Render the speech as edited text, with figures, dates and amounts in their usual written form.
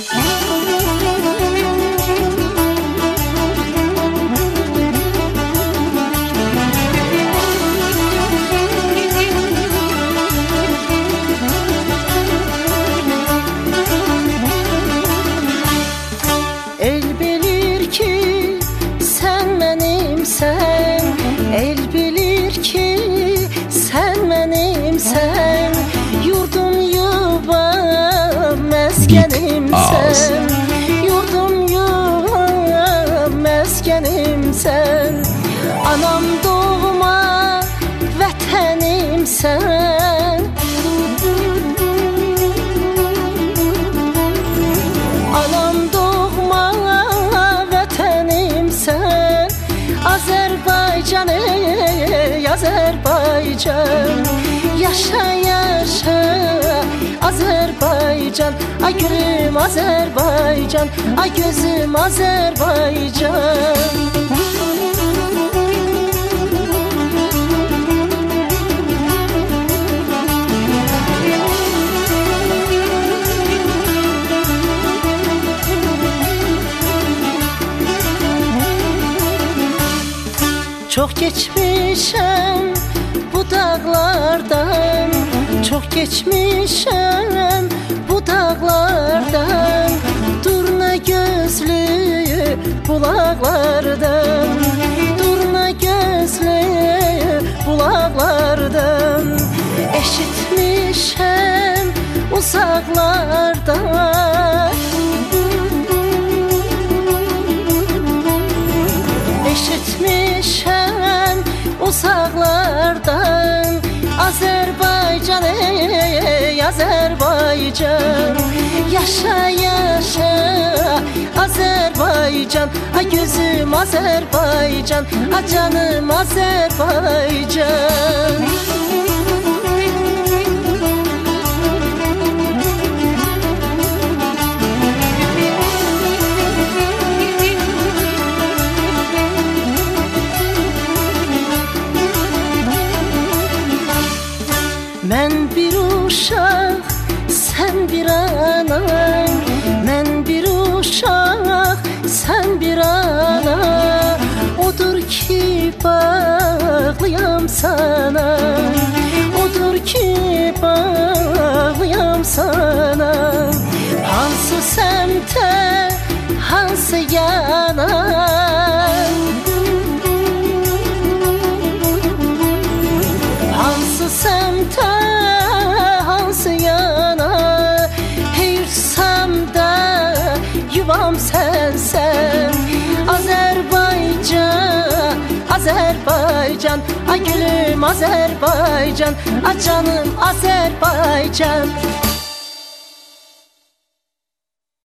El bilir ki sen menimsen, el bilir ki sen menimsen, yurdum yuvam meskenimsen, yurdum yuvam meskenimsen, anam doğma vətənimsən, anam doğma vətənimsən, Azərbaycan ey Azərbaycan, yaşa yaşa Azərbaycan, ay gülüm Azərbaycan, ay gözüm Azərbaycan. Çok geçmişim bu dağlardan, çok geçmişim bu dağlardan, durna gözlü bulaklardan, durna gözlü bulaklardan, eşitmişim uzaklardan, eşitmişim uzaklardan, Azerbaycan ey Azerbaycan, yaşa yaşa Azerbaycan, ay gözüm Azerbaycan, ay canım Azerbaycan. Mən bir uşaq, sən bir ana, mən bir uşaq, sən bir ana, odur ki bağlıyam sana, odur ki bağlıyam sana, hansı səmtə, hansı yana, hansı səmtə, hansı yana, heyirsamda yuvam sənsən, Azərbaycan, Azərbaycan, ay gülüm Azərbaycan, ay canım Azərbaycan.